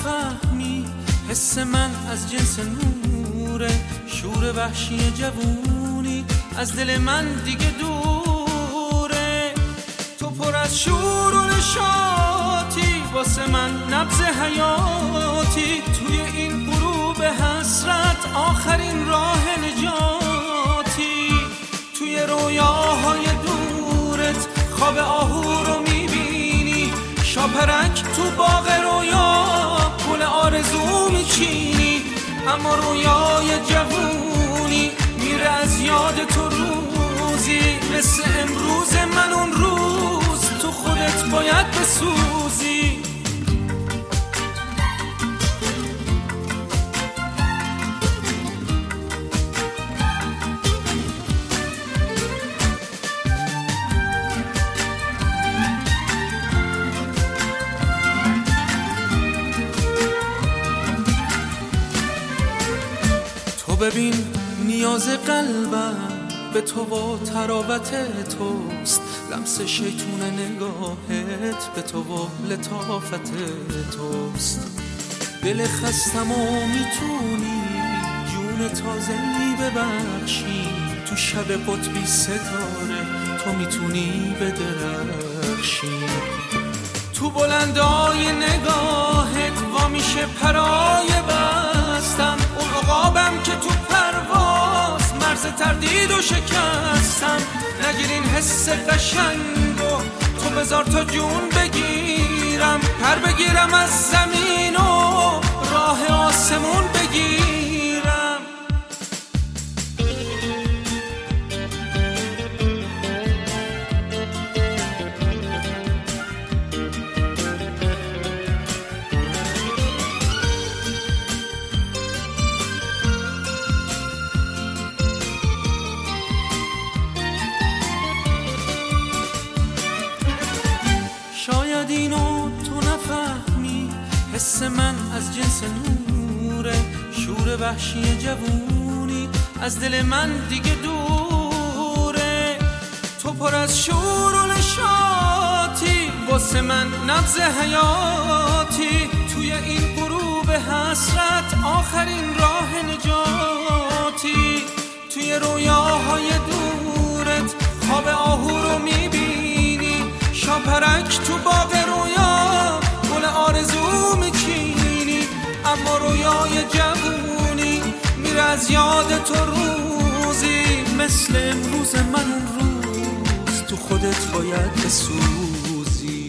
نفهمی حس من از جنس نوره، شور وحشی جوونی از دل من دیگه دوره. تو پر از شور و نشاطی واسه من نبض حیاتی، توی این غروب حسرت آخرین راه نجاتی. توی رویاهای دورت خواب آهو رو میبینی، شاپرک تو باغ رویا گل آرزو میچینی. اما رویای جوونی میره از یاد تو روزی، مثل امروز من اون روز تو خودت باید بسوزی. ببین نیاز قلبم به تو و تراوت توست، لمس شیطون نگاهت به تو و لطافت توست. دل خستم و میتونی جون تازه‌ای ببخشی، تو شب قطبی ستاره تو میتونی بدرخشی. تو بلندای نگاهت وا میشه پرای بستم، اون عقابم که تو پرواز مرز تردید و شکستم. نگیرین حس قشنگو تو بذار تا جون بگیرم، پر بگیرم از زمین و راه آسمون بگیرم. شاید اینو تو نفهمی حس من از جنس نوره، شور وحشی جوونی از دل من دیگه دوره. تو پر از شور و نشاطی واسه من نبض حیاتی، توی این غروب حسرت آخرین راه نجاتی. توی رویاهای دورت خواب آهو رو میبینی، شاپرک تو باغ رویا گل آرزو میچینی. اما رویای جوونی میره از یاد تو روزی، مثل امروز من اون روز تو خودت باید بسوزی.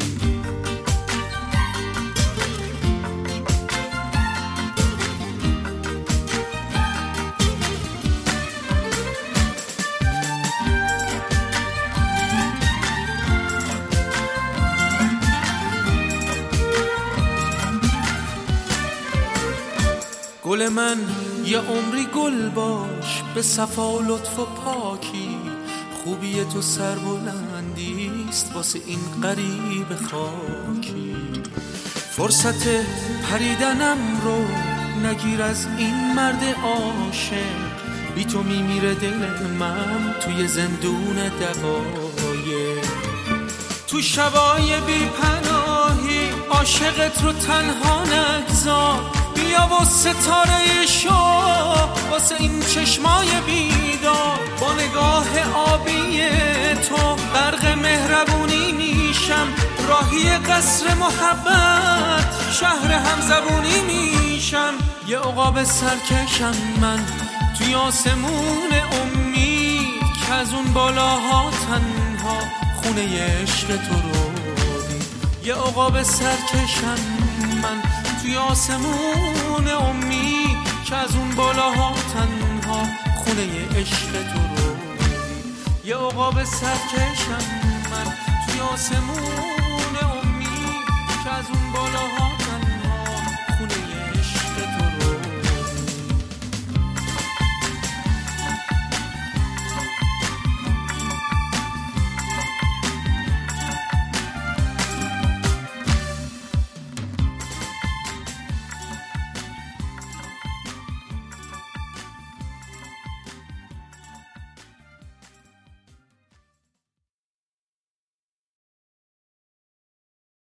گل من یه عمری گل باش به صفا و لطف و پاکی، خوبی تو سربلندیست واسه این غریب خاکی. فرصت پریدنم رو نگیر از این مرد عاشق، بی تو میمیره دل من توی زندون دقایق. تو شبای بی پناهی عاشقت رو تنها نگذار، بیا و ستاره شو واسه این چشمای بیدار. با نگاه آبی تو غرق مهربونی میشم، راهی قصر محبت شهر همزبونی میشم. یه عقاب سرکشم من توی آسمون امید، که از اون بالاها تنها خونه عشق تو رو دید. یه عقاب سرکشم من توی آسمون امید، که از اون بالاها تنها خونه عشق تو رو دید. یه عقاب سرکشم من توی آسمون